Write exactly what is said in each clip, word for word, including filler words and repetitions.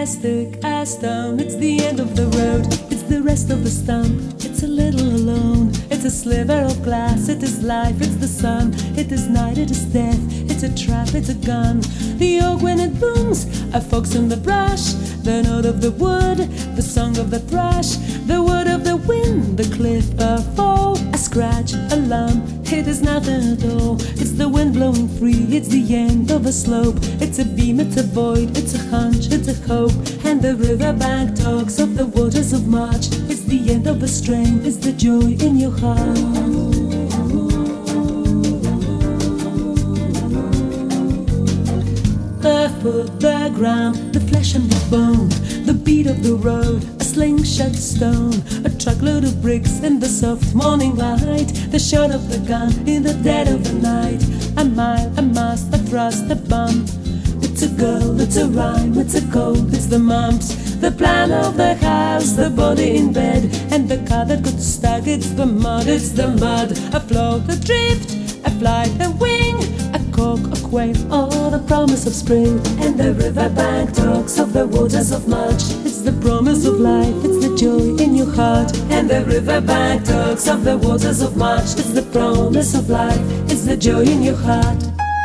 majestic as stone. It's the end of the road, it's the rest of the stump. It's a little alone, it's a sliver of glass. It is life, it's the sun, it is night, it is death. It's a trap, it's a gun. The oak when it booms, a fox in the brush. The note of the wood, the song of the thrush. The word of the wind, the cliff, a fall, a scratch, a lump. It is nothing at all, it's the wind blowing free. It's the end of a slope, it's a beam, it's a void. It's a hunch, it's a hope. And the riverbank talks of the waters of March. It's the end of a strain, it's the joy in your heart. The foot, the ground, the flesh and the bone, the beat of the road, a slingshot stone, a truckload of bricks in the soft morning light, the shot of the gun in the dead of the night, a mile, a mast, a thrust, a bump. It's a girl, it's a rhyme, it's a cold, it's the mumps, the plan of the house, the body in bed, and the car that got stuck. It's the mud, it's the mud, a float, a drift, a flight, a wing, a cork, a quail, or the promise of spring. And the riverbank talks of the waters of March. It's the promise of life, it's the joy in your heart. And the riverbank talks of the waters of March. It's the promise of life, it's the joy in your heart.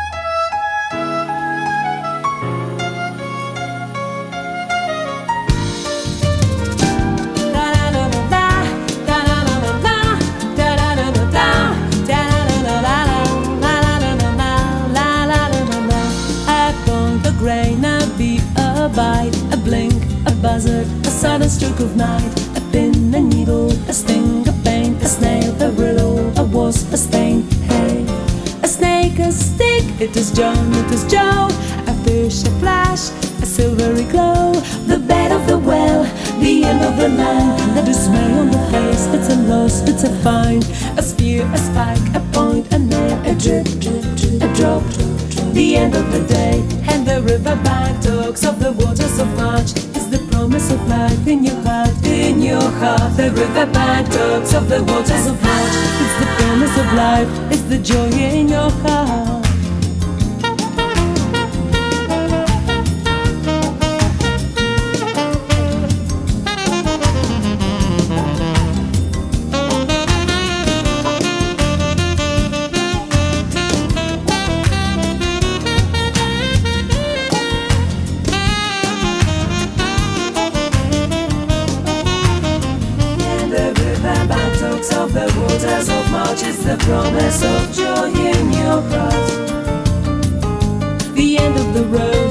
A blink, a buzzard, a sudden stroke of night, a pin, a needle, a sting, a pain, a snail, a riddle, a wasp, a stain. Hey, a snake, a stick, it is John, it is Joe, a fish, a flash, a silvery glow, the bed of the well, the end of the line, the dismay on the face. It's a loss, it's a find, a spear, a spike, a point, a nail, a drip, drip, drip, a drop, the end of the day. And the riverbank talks of the waters of March. It's the promise of life in your heart, in your heart. The riverbank talks of the waters of March. It's the promise of life, it's the joy in your heart. Of the waters of March, it's the promise of joy in your heart. The end of the road,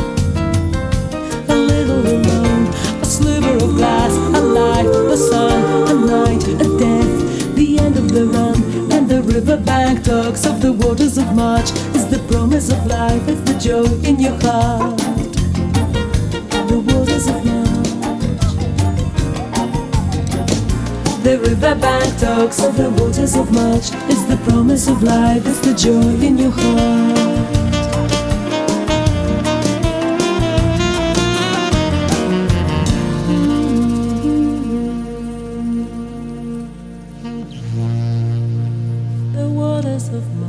a little alone, a sliver of glass, a life, a sun, a night, a death. The end of the run, and the riverbank talks of the waters of March. It's the promise of life, it's the joy in your heart. The waters of March. The riverbank talks of the waters of March. It's the promise of life, it's the joy in your heart. The waters of March.